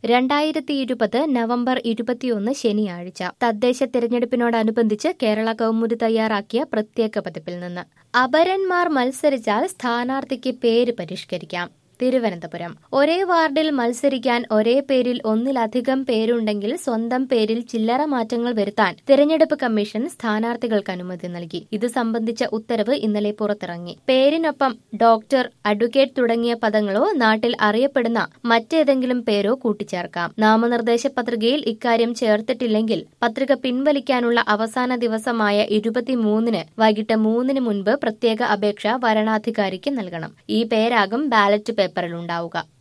2020 November 21 ശനിയാഴ്ച തദ്ദേശ തിരഞ്ഞെടുപ്പിനോടനുബന്ധിച്ച് കേരള കൗമുദി തയ്യാറാക്കിയ പ്രത്യേക പതിപ്പിൽ നിന്ന് അപരന്മാർ മത്സരിച്ചാൽ സ്ഥാനാർത്ഥിക്ക് പേര് പരിഷ്കരിക്കാം. തിരുവനന്തപുരം ഒരേ വാർഡിൽ മത്സരിക്കാൻ ഒരേ പേരിൽ ഒന്നിലധികം പേരുണ്ടെങ്കിൽ സ്വന്തം പേരിൽ ചില്ലറ മാറ്റങ്ങൾ വരുത്താൻ തിരഞ്ഞെടുപ്പ് കമ്മീഷൻ സ്ഥാനാർത്ഥികൾക്ക് അനുമതി നൽകി. ഇത് സംബന്ധിച്ച ഉത്തരവ് ഇന്നലെ പുറത്തിറങ്ങി. പേരിനൊപ്പം ഡോക്ടർ, അഡ്വക്കേറ്റ് തുടങ്ങിയ പദങ്ങളോ നാട്ടിൽ അറിയപ്പെടുന്ന മറ്റേതെങ്കിലും പേരോ കൂട്ടിച്ചേർക്കാം. നാമനിർദ്ദേശ പത്രികയിൽ ഇക്കാര്യം ചേർത്തിട്ടില്ലെങ്കിൽ പത്രിക പിൻവലിക്കാനുള്ള അവസാന ദിവസമായ 23 വൈകിട്ട് 3 മുൻപ് പ്രത്യേക അപേക്ഷ വരണാധികാരിക്ക് നൽകണം. ഈ പേരാകും ബാലറ്റ് പേപ്പറിലുണ്ടാവുക.